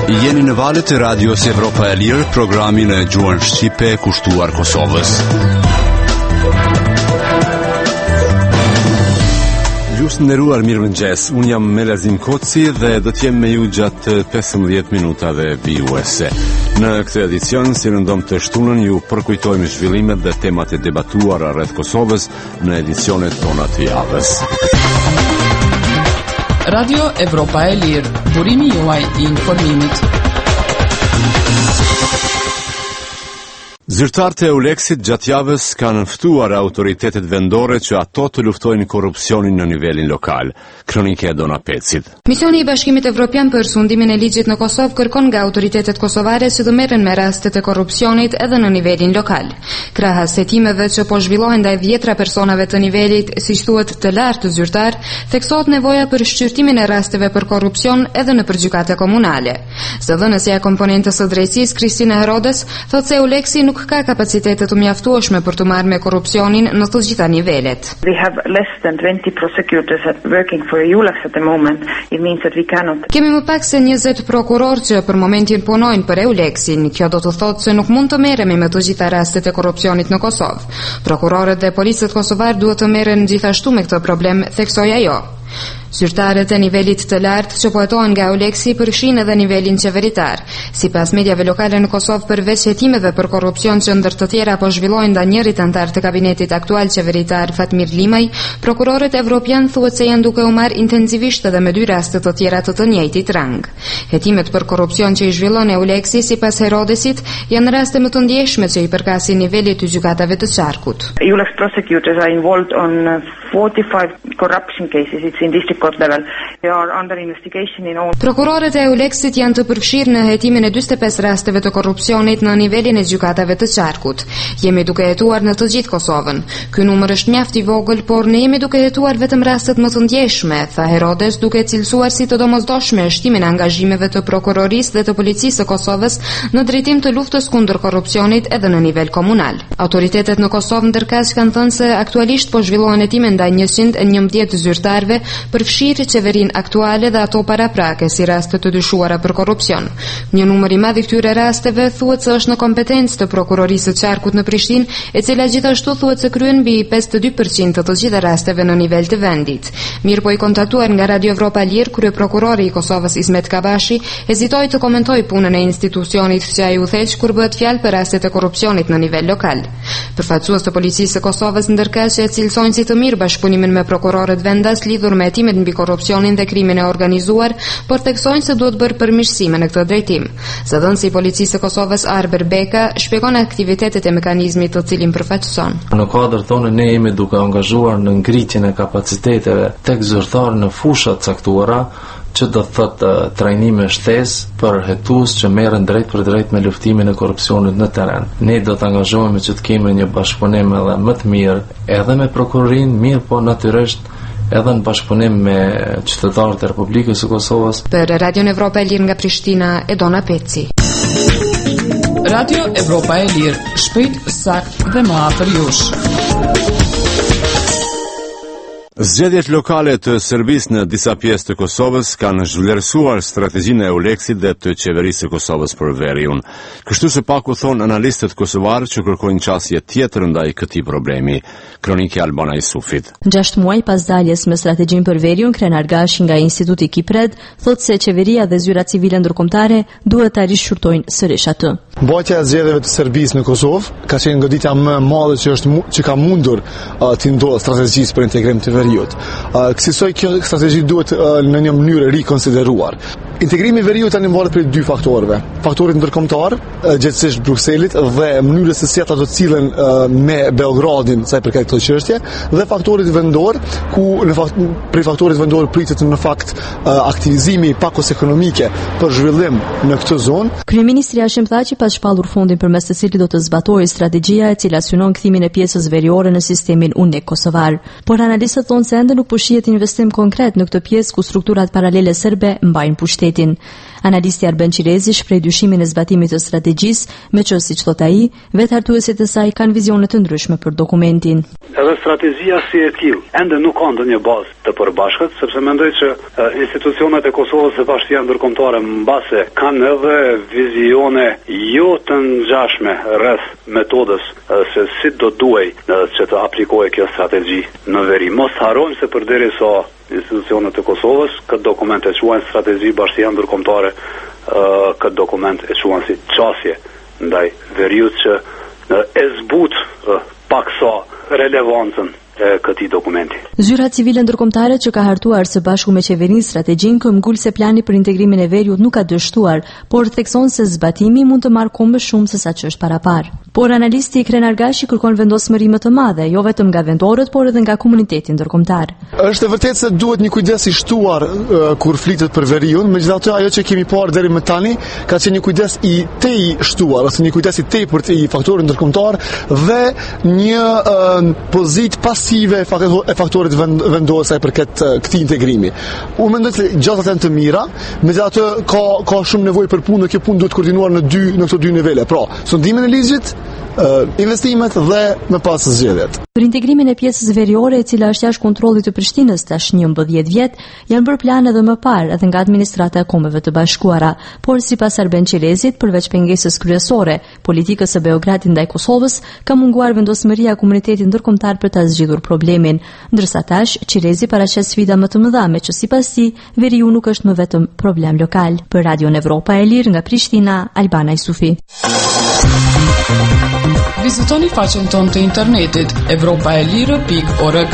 Jeni në valët e radios Evropa e Lirë, programin e gjuhën shqipe kushtuar Kosovës. Gjusë nderuar, mirëmëngjes. Unë jam Melazim Koci dhe do t'jem me ju gjatë 15 minutave vijuese. Në këtë edicion, si rëndom të shtunën, ju përkujtojmë zhvillimet dhe temat e debatuara rreth Kosovës në edicionet tona të javës. Radio Evropa e Lirë, burimi juaj I informimit. Zyrtarët e Euleksit gjatë javës kanë ftuar autoritetet vendore që ato të luftojnë korrupsionin në nivelin lokal. Kronike e Dona Pecit. Misioni I Bashkimit Evropian për sundimin e ligjit në Kosovë kërkon nga autoritetet kosovare që të merren me rastet e korrupsionit edhe në nivelin lokal. Krahas hetimeve që po zhvillohen ndaj 10 personave të nivelit, siç thuhet të lartë zyrtar, theksohet nevoja për shqyrtimin e rasteve për korrupsion edhe në gjykate komunale. Zëdhënësja e komponentës së drejtësisë Kristina Herodes thotë se Euleksi nuk ka kapacitete të mjaftueshme për të marrë me korrupsionin në të gjitha nivelet. We have less than 20 prosecutors working for EULEX at the moment. It means that we cannot. Kemi më pak se 20 prokurorë që për momentin punojnë për Euleksin. Kjo do të thotë se nuk mund të merremi me të gjitha rastet e korrupsionit në Kosovë. Prokurorët dhe policët kosovar duhet të merren gjithashtu me këtë problem, theksoi ajo. Zyrtarët e nivelit të lartë që po hetohen nga Euleksi përfshin edhe nivelin qeveritar. Sipas mediave lokale në Kosovë, përveç hetimeve për korrupsion që ndër të tjera po zhvillohen ndaj njërit antar të kabinetit aktual qeveritar Fatmir Limaj, prokurorët evropian thuhet se janë duke u marrë intensivisht edhe me 2 raste të tjera të njëjtit rang. Hetimet për korrupsion që I zhvillon Euleksi, sipas Herodesit, janë raste më të ndjeshme që I përkasin nivelit të gjykatave të qarkut. EULEX prosecutors are involved on 45 corruption cases. It's in district court level. They are under investigation in all. Prokurorët e Euleksit janë të përfshirë në hetimin e 45 rasteve të korrupsionit në nivelin e gjykatave të qarkut. Jemi duke hetuar në të gjithë Kosovën. Ky numër është mjaft I vogël, por ne jemi duke hetuar vetëm rastet më të ndjeshme, tha Herodes, duke cilësuar si të domosdoshme shtimin e angazhimeve të prokurorisë dhe të policisë së Kosovës në drejtim të luftës kundër korrupsionit edhe në nivel komunal. Autoritetet në Kosovë ndërkaq kanë thënë se aktualisht po zhvillohen hetime ndaj 111 zyrtarëve, përfshirë qeverinë aktuale dhe ato paraprake si raste të dyshuara për korrupsion. Një numër I madh I këtyre rasteve thuhet se është në kompetencë të prokurorisë së qarkut në Prishtinë, e cila gjithashtu thuhet se kryen mbi 52% të gjitha rasteve në nivel të vendit. Mirë po I kontaktuar nga Radio Evropa Lirë, kryeprokurori I Kosovës Ismet Kabashi hezitoi të komentojë punën e institucionit që ai u thelq kur bëhet fjalë për rastet e korrupsionit në nivel lokal. Përfaqësues të policisë së Kosovës ndërkaq e cilësojnë si të mirë bashkëpunimin me prokurorët vendas lidhur me hetimet mbi korrupsionin dhe krimin e organizuar, por theksojnë se duhet bërë përmirësime në këtë drejtim. Zëdhënësi I policisë së Kosovës Arber Beka shpjegon aktivitetet e mekanizmit të cilin përfaqëson. Në kuadër tonë ne jemi duke angazhuar në ngritjen e kapaciteteve tek zyrtarë në fusha të caktuara, që do të thotë trajnime shtesë për hetues që merren drejt për drejt me luftimin e korrupsionit në terren. Ne do të angazhohemi që të kemi një bashkëpunim edhe më të mirë edhe me prokurorinë, mirë po natyrisht edhe në bashkëpunim me qytetarët e Republikës së Kosovës. Për Radio Evropa e Lirë nga Prishtina, Edona Peci. Radio Evropa e Lirë, shpejt, sakt dhe më afër jush. Zgjedhjet lokale të Serbisë në disa pjesë të Kosovës kanë zhvlerësuar strategjinë e Euleksit dhe të qeverisë së Kosovës për veriun. Kështu së paku thon analistët kosovarë që kërkojnë qasje tjetër ndaj këtij problemi. Kronike Albana Isufit. 6 muaj pas daljes me strategjinë për veriun, krenar Gashi nga Instituti Kipred thotë se qeveria dhe zyrat civile ndërkombëtare duhet ta rishqyrtojnë sërish atë. Mbajtja e zgjedhjeve të Serbisë në Kosovë ka qenë goditja më e madhe që ka mundur të ndodhë strategjisë për integrim të veriut. Kësaj kjo strategji duhet në një mënyrë rikonsideruar. Integrimi I veriut tani mbahet për 2 faktorëve. Faktorit ndërkombëtar, gjithsesi Brukselit dhe mënyrës se si ata do të cilën me Beogradin sa I përket këtij çështje, dhe faktorit vendor ku për faktorit vendor pritet në fakt aktivizimi I pakos ekonomike për zhvillim në këtë zonë. Kryeministri Hashim tha që pas ka shpallur fondin përmes të cilit do të zbatohej strategjia e cila synon kthimin e pjesës veriore në sistemin unik kosovar. Por analistët thonë se ende nuk po shihet investim konkret në këtë pjesë ku strukturat paralele serbe mbajnë pushtetin. Analisti Arben Qirezi shpreh dyshimin e zbatimit të strategjisë, me që siç thot ai, vetë hartuesit e saj kanë vizione të ndryshme për dokumentin. Edhe strategjia si e tillë ende nuk ka ndonjë bazë të përbashkët, sepse mendoj që institucionet e Kosovës së Bashkia ndërkombëtare mbase kanë edhe vizione jo të ngjashme rreth metodës se si do duhej që të aplikojë kjo strategji në veri. Mos harrojmë se përderisa institucionet e Kosovës këtë dokument e quajnë strategji bashkia ndërkombëtare, këtë dokument e quajnë si çasje ndaj veriut që e zbut paksa relevancën e këtij dokumenti. Zyra civile ndërkombëtare që ka hartuar së bashku me qeverinë strategjinë këmbgul se plani për integrimin e veriut nuk ka dështuar, por thekson se zbatimi mund të marrë kohë më shumë se sa që është parapar. Por analisti Ikren Argashi kërkon vendosmëri më të madhe, jo vetëm nga vendorët, por edhe nga komuniteti ndërkombëtar. Është e vërtetë se duhet një kujdes i shtuar kur flitet për veriun, megjithatë ajo që kemi parë deri më tani ka qenë një kujdes i shtuar, ose një kujdes i tepërt i faktorit ndërkombëtar dhe një pozitë pasive e faktorit vendosaj për këtij integrimi. Unë mendoj se gjatat janë të mira, megjithatë ka shumë nevojë për punë, kjo punë duhet koordinuar në këto dy nivele. Pra, sondimin e ligjit, investimet dhe më pas zgjedhjet. Për integrimin e pjesës veriore e cila është jashtë kontrollit të Prishtinës tash 11 vjet, janë bërë plane edhe më parë edhe nga administrata e Kombeve të Bashkuara, por sipas Arben Qirezit, përveç pengesës kryesore, politikës së Beogradit ndaj Kosovës, ka munguar vendosmëria e komunitetit ndërkombëtar për ta zgjidhur problemin, ndërsa tash Qirezi paraqet sfida më të mëdha, me që sipas tij, veriu nuk është më vetëm problem lokal. Për Radio Evropa e Lirë nga Prishtina, Albana Yusufi. Vizitoni faqen tonë të internetit evropaelire.org.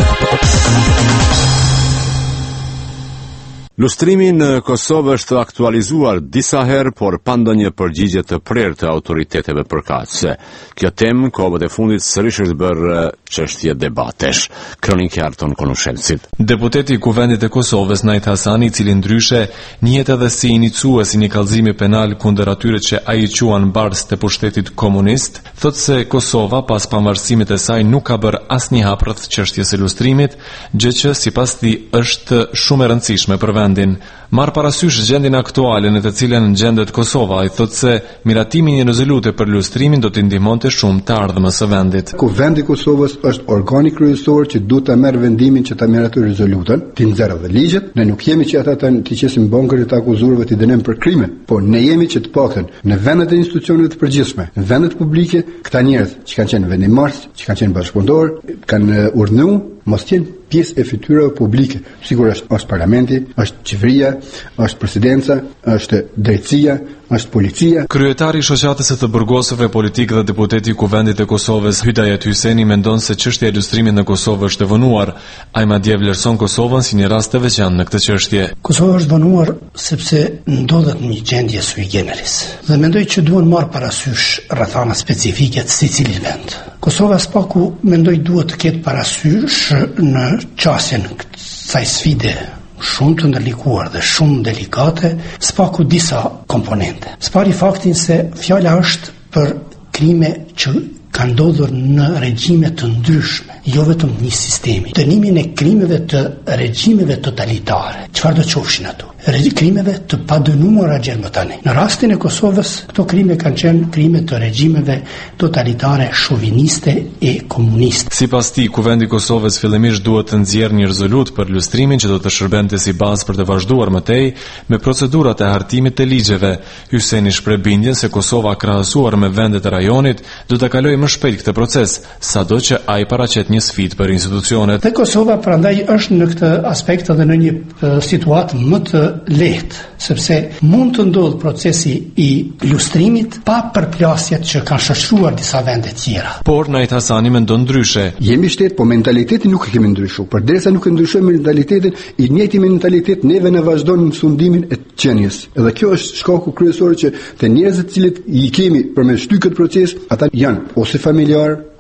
Lustrimi në Kosovë është aktualizuar disa herë, por pa ndonjë përgjigje të prerë të autoriteteve përkatëse. Kjo temë kohët e fundit sërish është bërë çështje debatesh. Kronikë Arton Konushelcit. Deputeti i Kuvendit të Kosovës Najt Hasani, i cili ndryshe njihet edhe si iniciues i një kallëzimi penal kundër atyre që ai quan barës të pushtetit komunist, thotë se Kosova pas pavarësimit të saj nuk ka bërë asnjë hap rreth çështjes së lustrimit, gjë që sipas tij është shumë e rëndësishme për vendin. Marr parasysh gjendjen aktuale në të cilën gjendet Kosova, ai thotë se miratimi një rezolute për lustrimin do t'i ndihmonte shumë të ardhmës së vendit. Kuvendi i Kosovës është organi kryesor që duhet ta merr vendimin që ta meratoj rezolutën, t'i nxjerrë dhe ligjet. Ne nuk jemi që ata të qesim bankërit të akuzuarve të dënojmë për krime, por ne jemi që të paktën në vendet e institucioneve të përgjithshme, në vendet publike, këta njerëz që kanë qenë vendimarrës, që kanë qenë bashkëpunëtor, kanë urdhëruar mos jenë pjesë e fytyrave publike. Sigurisht është parlamenti, është qeveria, është presidenca, është drejtësia, është policia. Kryetari i shoqatës së të burgosëve politik dhe deputeti i Kuvendit të Kosovës Hydayet Hyseni mendon se çështja e lustrimit në Kosovë është e vonuar. Ai madje vlerëson Kosovën si një rast të veçantë në këtë çështje. Kosova është vonuar sepse ndodhet një gjendje sui generis. Dhe mendoj që duhen marrë parasysh rrethana specifike të secilit vend. Kosova spaku mendoj duhet të ketë parasysh në qasjen kësaj sfide shumë të ndërlikuar dhe shumë delikate, spaku disa komponente. Spari faktin se fjala është për krime që kanë ndodhur në regjime të ndryshme, jo vetëm një sistemi. Dënimin e krimeve të regjimeve totalitare. Çfarë do qofshin ato? Krimeve të padënuara gjerë më tani. Në rastin e Kosovës, këto krime kanë qenë krime të regjimeve totalitare, shoviniste e komuniste. Sipas tij, Kuvendi i Kosovës fillimisht duhet të nxjerrë një rezolut për lustrimin që do të shërbente si bazë për të vazhduar më tej me procedurat e hartimit të ligjeve. Hyseni shpreh bindjen se Kosova krahasuar me vendet e rajonit do të kalojë më shpejt këtë proces, sado që ai paraqet një sfidë për institucionet. Dhe Kosova prandaj është në këtë aspekt edhe në një situatë më të lehtë, sepse mund të ndodhë procesi i lustrimit pa përplasjet që kanë shoqëruar disa vende tjera. Por Najt Hasani mendon ndryshe. Jemi shtet, po mentalitetin nuk e kemi ndryshuar. Përderisa nuk e ndryshojmë mentalitetin, i njëjti mentalitet neve ne vazhdon në sundimin e qenies. Edhe kjo është shkaku kryesor që të njerëzit të cilët i kemi përmes shtyj këtë proces, ata janë ose familjar,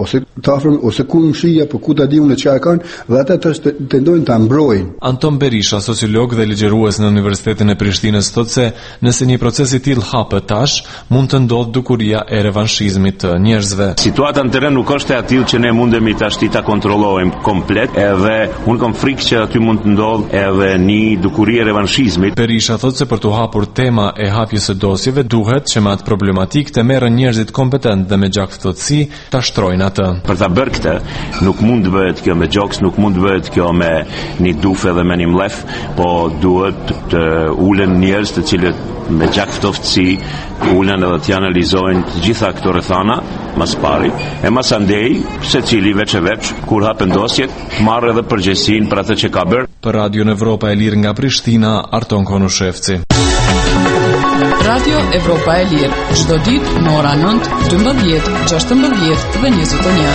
ose të afërm ose ku mshija për ku ta di unë çfarë kanë dhe ata të tendojnë ta mbrojnë. Anton Berisha, sociolog dhe ligjërues në Universitetin e Prishtinës, thotë se nëse një proces i tillë hapet tash, mund të ndodhë dukuria e revanshizmit të njerëzve. Situata në terren nuk është e atill që ne mundemi tash ta kontrollojmë komplet, edhe unë kam frikë që aty mund të ndodhë edhe një dukuri e revanshizmit. Berisha thotë se për të hapur tema e hapjes së dosjeve duhet që me atë problematik të merren njerëzit kompetent dhe me gjakftësi ta shtrojnë atë. Për ta bërë këtë, nuk mund të bëhet kjo me gjoks, nuk mund të bëhet kjo me një dufe dhe me një mlef, po duhet të ulen njerëz të cilët me gjakftësi ulen edhe të analizojnë të gjitha këto rrethana mas pari, e mas andej secili veç e veç kur hapen dosjet marrë edhe përgjegjësinë për atë që ka bërë. Për Radio Evropa e Lirë nga Prishtina, Arton Konushevci. Radio Evropa e Lirë, çdo ditë në ora 9, 12, 16 dhe 21.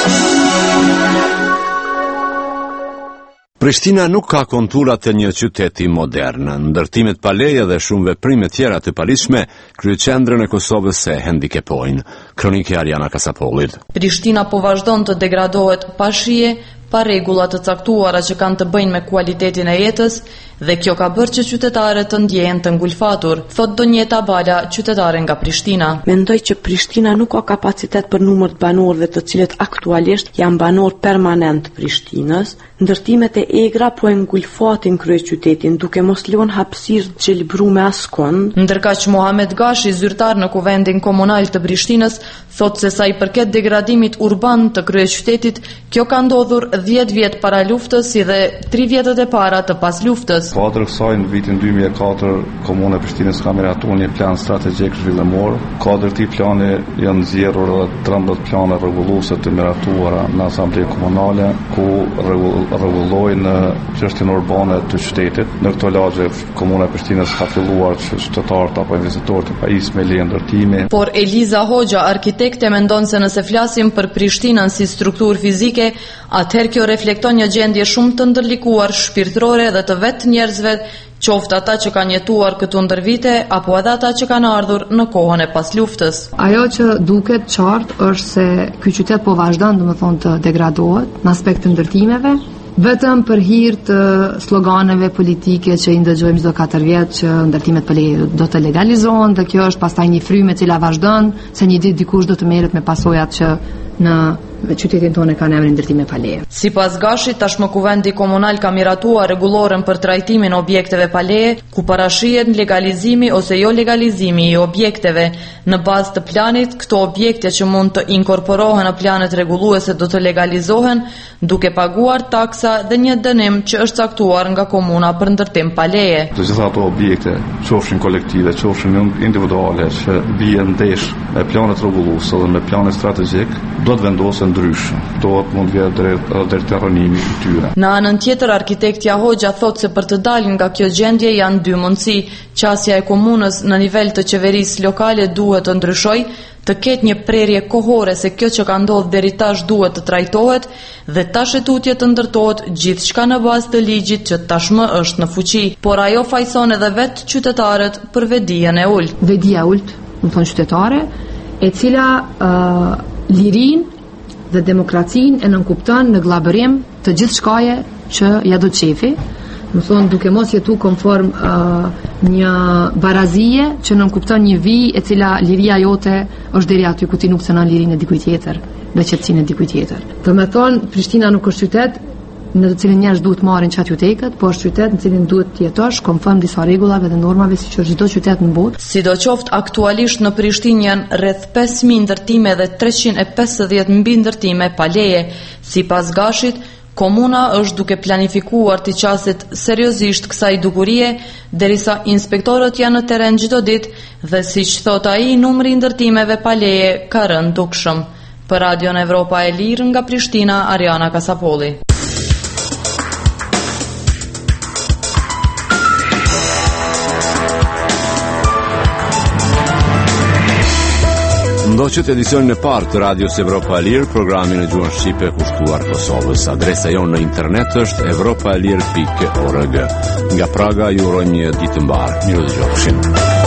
Prishtina nuk ka konturat të një qyteti modern. Ndërtimet pa leje dhe shumë veprime tjera të paligjshme kryeqendrën e Kosovës se hendikepojnë. Kronike Ariana Kasapollit. Prishtina po vazhdon të degradohet pa shije, pa rregulla të caktuara që kanë të bëjnë me kualitetin e jetës dhe kjo ka bërë që qytetarët të ndjehen të ngulfatur, thot Donjeta Bala, qytetare nga Prishtina. Mendoj që Prishtina nuk ka kapacitet për numër të banorëve të cilët aktualisht janë banor permanent Prishtinës. Ndërtimet e egra po e ngulfatin kryeqytetin duke mos lënë hapësirë të gjelbruar me askund. Ndërkaq Mohamed Gashi, zyrtar në Kuvendin Komunal të Prishtinës, thot se sa i përket degradimit urban të kryeqytetit, kjo ka ndodhur 10 vjet para luftës si dhe 3 vjetët e para të pas luftës. Kadër kësaj në vitin 2004 Komuna e Prishtinës ka miratuar një plan strategjik zhvillimor. Kadër këtij plani janë nxjerrur edhe 13 plane rregulluese të miratuara në Asamblenë Komunale ku rregullojnë çështjen urbane të qytetit. Në këto lagje Komuna e Prishtinës ka filluar që qytetarët apo investitorët të pajisë me leje ndërtimi. Por Eliza Hoxha, arkitekte, mendon se nëse flasim për Prishtinën si strukturë fizike, atëherë kjo reflekton një gjendje shumë të ndërlikuar shpirtërore dhe të vetë njerëzve, qoftë ata që kanë jetuar këtu ndër vite apo edhe ata që kanë ardhur në kohën e pas luftës. Ajo që duket qartë është se ky qytet po vazhdon, domethënë, të degradohet në aspekt të ndërtimeve, vetëm për hir të sloganeve politike që i ndëgjojmë çdo 4 vjet që ndërtimet po do të legalizohen dhe kjo është pastaj një frymë e cila vazhdon se një ditë dikush do të merret me pasojat që në qytetin tonë kanë emrin ndërtime pa leje. Sipas Gashit, tashmë Kuvendi Komunal ka miratuar rregulloren për trajtimin e objekteve pa leje, ku parashihet legalizimi ose jo legalizimi i objekteve. Në bazë të planit, këto objekte që mund të inkorporohen në planet rregulluese do të legalizohen duke paguar taksa dhe një dënim që është caktuar nga komuna për ndërtim pa leje. Të gjitha ato objekte, qofshin kolektive, qofshin individuale, që bien ndesh me planet rregulluese dhe me planet strategjik, do të vendosen ndryshë, do të mund vjetë deri te rënimi i tyre. Në anën tjetër, arkitektja Hoxha thotë se për të dalë nga kjo gjendje janë 2 mundësi. Qasja e komunës në nivel të qeverisë lokale duhet të ndryshojë, të ketë një prerje kohore se kjo që ka ndodhur deri tash duhet të trajtohet dhe tash tutje të ndërtohet gjithçka në bazë të ligjit që tashmë është në fuqi, por ajo fajson edhe vetë qytetarët për vedijen e ulët. Vedia ult, do të thonë qytetare, e cila lirin dhe demokracinë e nënkupton në glabërim të gjithë shkaje që ja do qefi, më thonë duke mos jetu konform një barazije që nënkupton një vi e cila liria jote është deri aty ku ti nuk cënon lirinë e dikujt tjetër dhe qetësinë e dikujt tjetër. Do të thonë Prishtina nuk është qytet në të cilin njerëz duhet marrin çat jutekët, por është qytet në cilin duhet të jetosh konform disa rregullave dhe normave siç është çdo qytet në botë. Sidoqoftë, aktualisht në Prishtinë janë rreth 5000 ndërtime dhe 350 mbi ndërtime pa leje. Sipas Gashit, komuna është duke planifikuar të qaset seriozisht kësaj dukurie, derisa inspektorët janë në terren çdo ditë dhe siç thot ai, numri i ndërtimeve pa leje ka rënë dukshëm. Për Radion Evropa e Lirë nga Prishtina, Ariana Kasapolli. Ndoqët edicionin e parë të Radios Evropa e Lirë, programin e gjuhën shqipe kushtuar Kosovës. Adresa jonë në internet është evropaelir.org. Nga Praga ju uroj një ditë mbar. Mirë dëgjofshim.